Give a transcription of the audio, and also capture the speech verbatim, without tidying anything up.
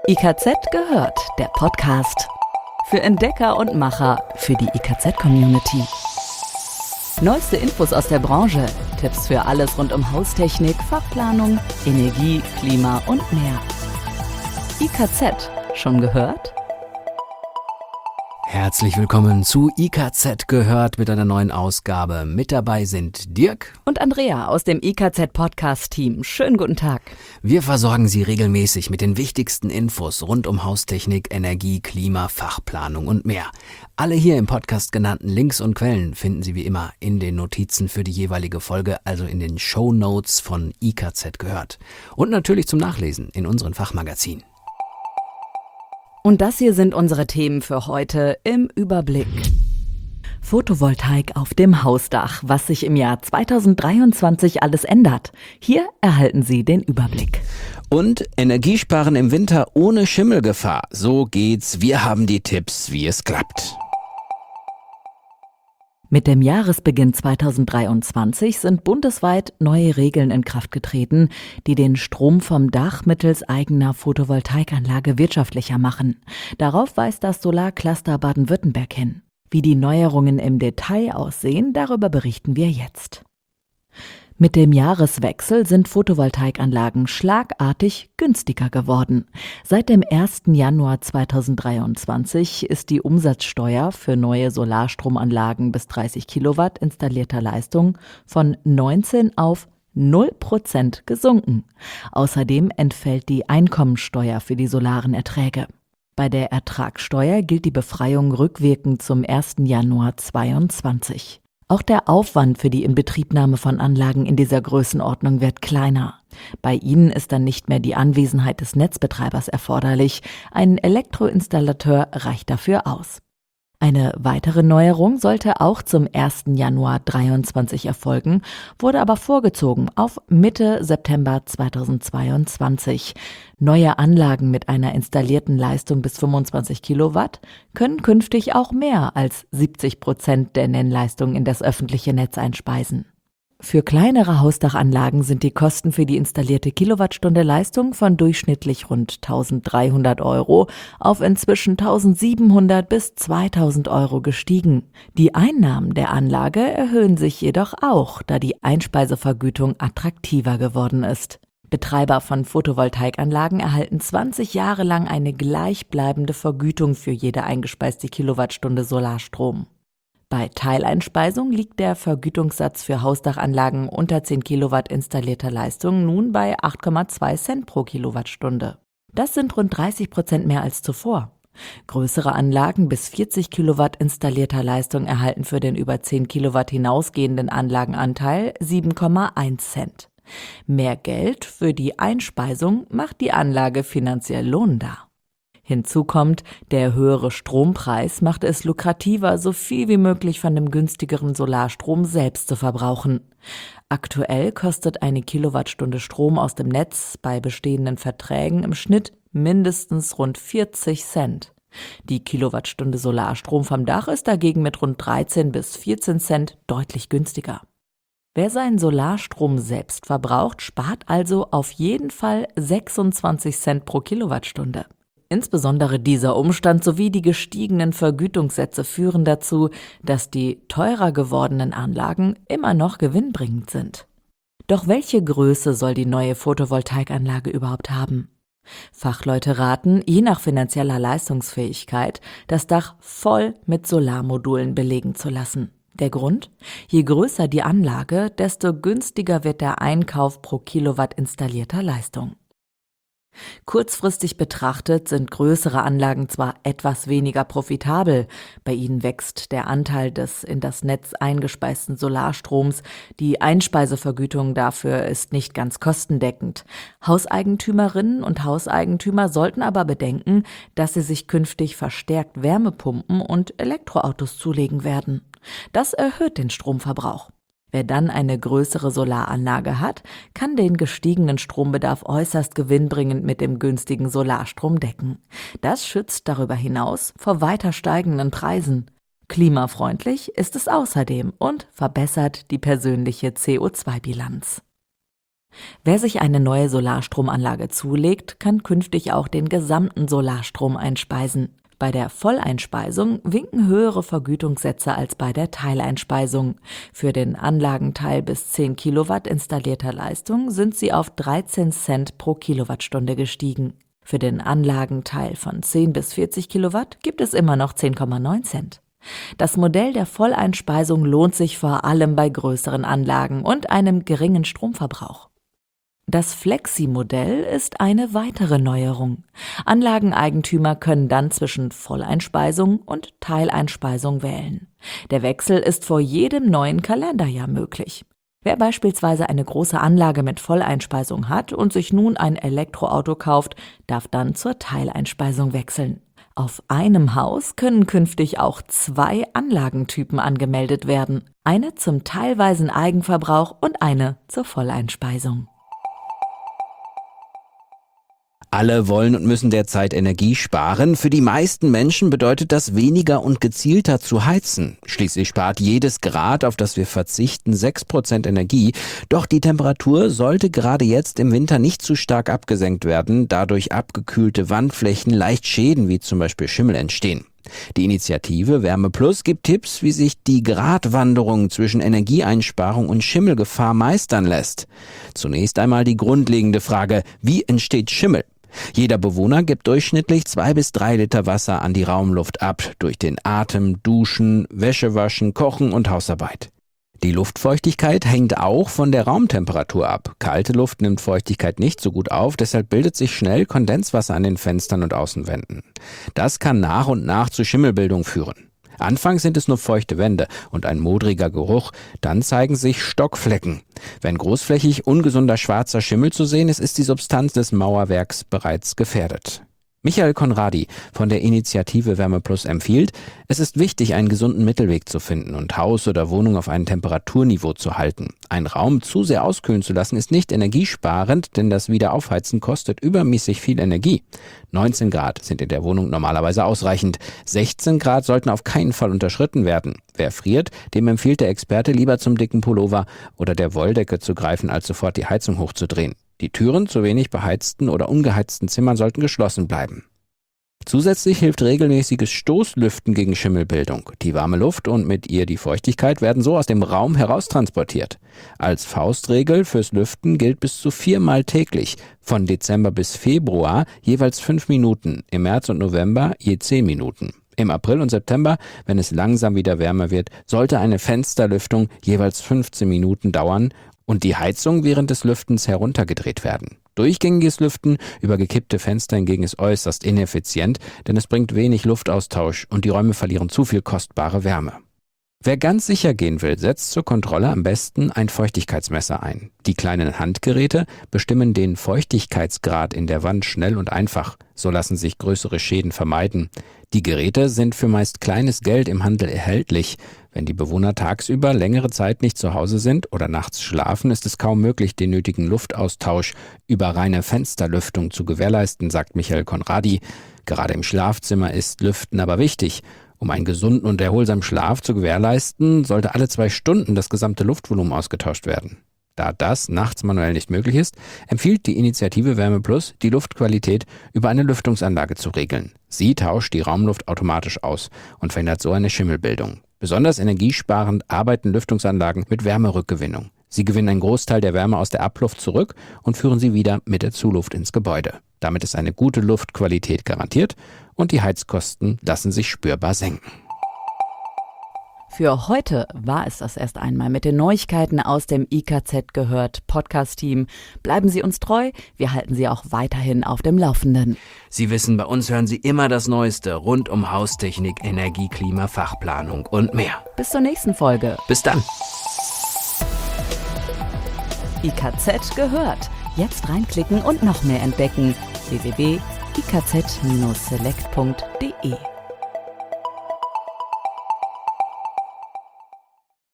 I K Z gehört, der Podcast. Für Entdecker und Macher, für die I K Z-Community. Neueste Infos aus der Branche, Tipps für alles rund um Haustechnik, Fachplanung, Energie, Klima und mehr. I K Z, schon gehört? Herzlich willkommen zu I K Z gehört mit einer neuen Ausgabe. Mit dabei sind Dirk und Andrea aus dem I K Z-Podcast-Team. Schönen guten Tag. Wir versorgen Sie regelmäßig mit den wichtigsten Infos rund um Haustechnik, Energie, Klima, Fachplanung und mehr. Alle hier im Podcast genannten Links und Quellen finden Sie wie immer in den Notizen für die jeweilige Folge, also in den Shownotes von I K Z gehört. Und natürlich zum Nachlesen in unseren Fachmagazinen. Und das hier sind unsere Themen für heute im Überblick. Photovoltaik auf dem Hausdach, was sich im Jahr zweitausenddreiundzwanzig alles ändert. Hier erhalten Sie den Überblick. Und Energiesparen im Winter ohne Schimmelgefahr. So geht's. Wir haben die Tipps, wie es klappt. Mit dem Jahresbeginn zweitausenddreiundzwanzig sind bundesweit neue Regeln in Kraft getreten, die den Strom vom Dach mittels eigener Photovoltaikanlage wirtschaftlicher machen. Darauf weist das Solarcluster Baden-Württemberg hin. Wie die Neuerungen im Detail aussehen, darüber berichten wir jetzt. Mit dem Jahreswechsel sind Photovoltaikanlagen schlagartig günstiger geworden. Seit dem ersten Januar zweitausenddreiundzwanzig ist die Umsatzsteuer für neue Solarstromanlagen bis dreißig Kilowatt installierter Leistung von neunzehn auf null Prozent gesunken. Außerdem entfällt die Einkommensteuer für die solaren Erträge. Bei der Ertragssteuer gilt die Befreiung rückwirkend zum ersten Januar zweitausendzweiundzwanzig. Auch der Aufwand für die Inbetriebnahme von Anlagen in dieser Größenordnung wird kleiner. Bei ihnen ist dann nicht mehr die Anwesenheit des Netzbetreibers erforderlich. Ein Elektroinstallateur reicht dafür aus. Eine weitere Neuerung sollte auch zum ersten Januar zweitausenddreiundzwanzig erfolgen, wurde aber vorgezogen auf Mitte September zweitausendzweiundzwanzig. Neue Anlagen mit einer installierten Leistung bis fünfundzwanzig Kilowatt können künftig auch mehr als siebzig Prozent der Nennleistung in das öffentliche Netz einspeisen. Für kleinere Hausdachanlagen sind die Kosten für die installierte Kilowattstunde Leistung von durchschnittlich rund eintausenddreihundert Euro auf inzwischen eintausendsiebenhundert bis zweitausend Euro gestiegen. Die Einnahmen der Anlage erhöhen sich jedoch auch, da die Einspeisevergütung attraktiver geworden ist. Betreiber von Photovoltaikanlagen erhalten zwanzig Jahre lang eine gleichbleibende Vergütung für jede eingespeiste Kilowattstunde Solarstrom. Bei Teileinspeisung liegt der Vergütungssatz für Hausdachanlagen unter zehn Kilowatt installierter Leistung nun bei acht Komma zwei Cent pro Kilowattstunde. Das sind rund dreißig Prozent mehr als zuvor. Größere Anlagen bis vierzig Kilowatt installierter Leistung erhalten für den über zehn Kilowatt hinausgehenden Anlagenanteil sieben Komma eins Cent. Mehr Geld für die Einspeisung macht die Anlage finanziell lohnender. Hinzu kommt, der höhere Strompreis macht es lukrativer, so viel wie möglich von dem günstigeren Solarstrom selbst zu verbrauchen. Aktuell kostet eine Kilowattstunde Strom aus dem Netz bei bestehenden Verträgen im Schnitt mindestens rund vierzig Cent. Die Kilowattstunde Solarstrom vom Dach ist dagegen mit rund dreizehn bis vierzehn Cent deutlich günstiger. Wer seinen Solarstrom selbst verbraucht, spart also auf jeden Fall sechsundzwanzig Cent pro Kilowattstunde. Insbesondere dieser Umstand sowie die gestiegenen Vergütungssätze führen dazu, dass die teurer gewordenen Anlagen immer noch gewinnbringend sind. Doch welche Größe soll die neue Photovoltaikanlage überhaupt haben? Fachleute raten, je nach finanzieller Leistungsfähigkeit, das Dach voll mit Solarmodulen belegen zu lassen. Der Grund? Je größer die Anlage, desto günstiger wird der Einkauf pro Kilowatt installierter Leistung. Kurzfristig betrachtet sind größere Anlagen zwar etwas weniger profitabel, bei ihnen wächst der Anteil des in das Netz eingespeisten Solarstroms, die Einspeisevergütung dafür ist nicht ganz kostendeckend. Hauseigentümerinnen und Hauseigentümer sollten aber bedenken, dass sie sich künftig verstärkt Wärmepumpen und Elektroautos zulegen werden. Das erhöht den Stromverbrauch. Wer dann eine größere Solaranlage hat, kann den gestiegenen Strombedarf äußerst gewinnbringend mit dem günstigen Solarstrom decken. Das schützt darüber hinaus vor weiter steigenden Preisen. Klimafreundlich ist es außerdem und verbessert die persönliche C O zwei Bilanz. Wer sich eine neue Solarstromanlage zulegt, kann künftig auch den gesamten Solarstrom einspeisen. Bei der Volleinspeisung winken höhere Vergütungssätze als bei der Teileinspeisung. Für den Anlagenteil bis zehn Kilowatt installierter Leistung sind sie auf dreizehn Cent pro Kilowattstunde gestiegen. Für den Anlagenteil von zehn bis vierzig Kilowatt gibt es immer noch zehn Komma neun Cent. Das Modell der Volleinspeisung lohnt sich vor allem bei größeren Anlagen und einem geringen Stromverbrauch. Das Flexi-Modell ist eine weitere Neuerung. Anlageneigentümer können dann zwischen Volleinspeisung und Teileinspeisung wählen. Der Wechsel ist vor jedem neuen Kalenderjahr möglich. Wer beispielsweise eine große Anlage mit Volleinspeisung hat und sich nun ein Elektroauto kauft, darf dann zur Teileinspeisung wechseln. Auf einem Haus können künftig auch zwei Anlagentypen angemeldet werden. Eine zum teilweisen Eigenverbrauch und eine zur Volleinspeisung. Alle wollen und müssen derzeit Energie sparen. Für die meisten Menschen bedeutet das weniger und gezielter zu heizen. Schließlich spart jedes Grad, auf das wir verzichten, sechs Prozent Energie. Doch die Temperatur sollte gerade jetzt im Winter nicht zu stark abgesenkt werden, da durch abgekühlte Wandflächen leicht Schäden wie zum Beispiel Schimmel entstehen. Die Initiative Wärmeplus gibt Tipps, wie sich die Gratwanderung zwischen Energieeinsparung und Schimmelgefahr meistern lässt. Zunächst einmal die grundlegende Frage: Wie entsteht Schimmel? Jeder Bewohner gibt durchschnittlich zwei bis drei Liter Wasser an die Raumluft ab, durch den Atem, Duschen, Wäsche waschen, Kochen und Hausarbeit. Die Luftfeuchtigkeit hängt auch von der Raumtemperatur ab. Kalte Luft nimmt Feuchtigkeit nicht so gut auf, deshalb bildet sich schnell Kondenswasser an den Fenstern und Außenwänden. Das kann nach und nach zu Schimmelbildung führen. Anfangs sind es nur feuchte Wände und ein modriger Geruch, dann zeigen sich Stockflecken. Wenn großflächig ungesunder schwarzer Schimmel zu sehen ist, ist die Substanz des Mauerwerks bereits gefährdet. Michael Conradi von der Initiative Wärmeplus empfiehlt, es ist wichtig, einen gesunden Mittelweg zu finden und Haus oder Wohnung auf ein Temperaturniveau zu halten. Einen Raum zu sehr auskühlen zu lassen, ist nicht energiesparend, denn das Wiederaufheizen kostet übermäßig viel Energie. neunzehn Grad sind in der Wohnung normalerweise ausreichend. sechzehn Grad sollten auf keinen Fall unterschritten werden. Wer friert, dem empfiehlt der Experte, lieber zum dicken Pullover oder der Wolldecke zu greifen, als sofort die Heizung hochzudrehen. Die Türen zu wenig beheizten oder ungeheizten Zimmern sollten geschlossen bleiben. Zusätzlich hilft regelmäßiges Stoßlüften gegen Schimmelbildung. Die warme Luft und mit ihr die Feuchtigkeit werden so aus dem Raum heraustransportiert. Als Faustregel fürs Lüften gilt bis zu viermal täglich, von Dezember bis Februar jeweils fünf Minuten, im März und November je zehn Minuten. Im April und September, wenn es langsam wieder wärmer wird, sollte eine Fensterlüftung jeweils fünfzehn Minuten dauern und die Heizung während des Lüftens heruntergedreht werden. Durchgängiges Lüften über gekippte Fenster hingegen ist äußerst ineffizient, denn es bringt wenig Luftaustausch und die Räume verlieren zu viel kostbare Wärme. Wer ganz sicher gehen will, setzt zur Kontrolle am besten ein Feuchtigkeitsmesser ein. Die kleinen Handgeräte bestimmen den Feuchtigkeitsgrad in der Wand schnell und einfach. So lassen sich größere Schäden vermeiden. Die Geräte sind für meist kleines Geld im Handel erhältlich. Wenn die Bewohner tagsüber längere Zeit nicht zu Hause sind oder nachts schlafen, ist es kaum möglich, den nötigen Luftaustausch über reine Fensterlüftung zu gewährleisten, sagt Michael Conradi. Gerade im Schlafzimmer ist Lüften aber wichtig. Um einen gesunden und erholsamen Schlaf zu gewährleisten, sollte alle zwei Stunden das gesamte Luftvolumen ausgetauscht werden. Da das nachts manuell nicht möglich ist, empfiehlt die Initiative Wärmeplus, die Luftqualität über eine Lüftungsanlage zu regeln. Sie tauscht die Raumluft automatisch aus und verhindert so eine Schimmelbildung. Besonders energiesparend arbeiten Lüftungsanlagen mit Wärmerückgewinnung. Sie gewinnen einen Großteil der Wärme aus der Abluft zurück und führen sie wieder mit der Zuluft ins Gebäude. Damit ist eine gute Luftqualität garantiert und die Heizkosten lassen sich spürbar senken. Für heute war es das erst einmal mit den Neuigkeiten aus dem I K Z gehört Podcast-Team. Bleiben Sie uns treu, wir halten Sie auch weiterhin auf dem Laufenden. Sie wissen, bei uns hören Sie immer das Neueste rund um Haustechnik, Energie, Klima, Fachplanung und mehr. Bis zur nächsten Folge. Bis dann. I K Z gehört. Jetzt reinklicken und noch mehr entdecken. w w w punkt i k z Bindestrich select punkt d e